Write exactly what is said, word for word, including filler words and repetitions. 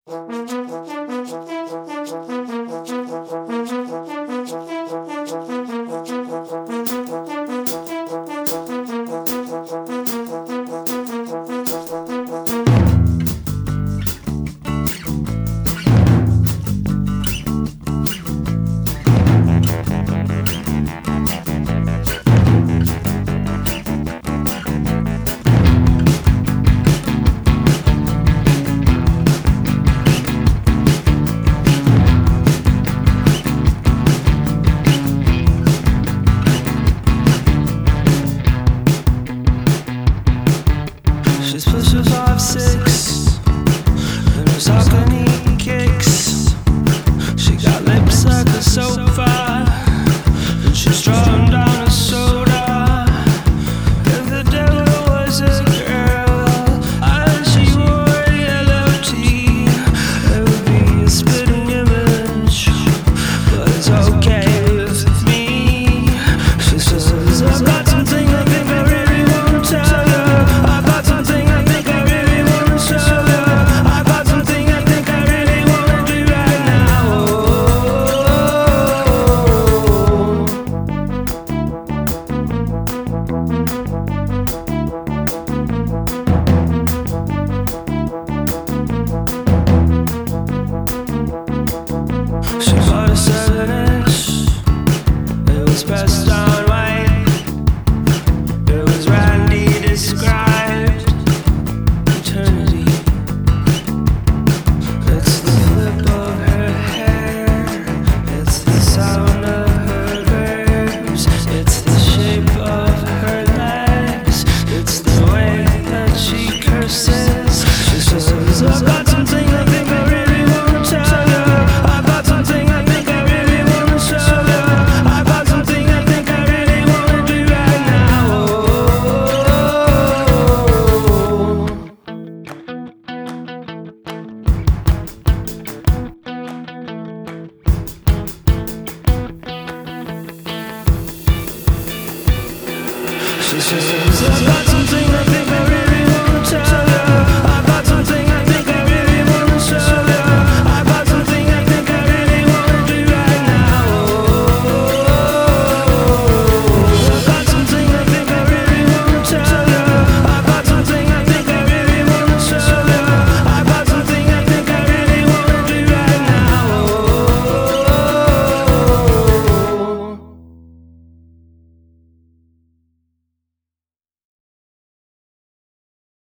She's pushing five six, and her balcony kicks. She got lips like a sofa, and she's drawing down a soda. If the devil was a girl, and she wore yellow tea, it would be a spitting image, but it's okay with me. She says, I've got something I think I really won't tell you. I've got something I think I really wanna show you. I've got something I think I really wanna do right now. She bought a seven inch. It was pressed on white. It was Randy described eternity. It's the flip of her hair. It's the sound of her verbs. It's the shape of her legs. It's the way that she curses. She says, I've got something I think I really wanna tell you. I've got something I think I really wanna show you. I've got something I think I really wanna do right now. She says, I've got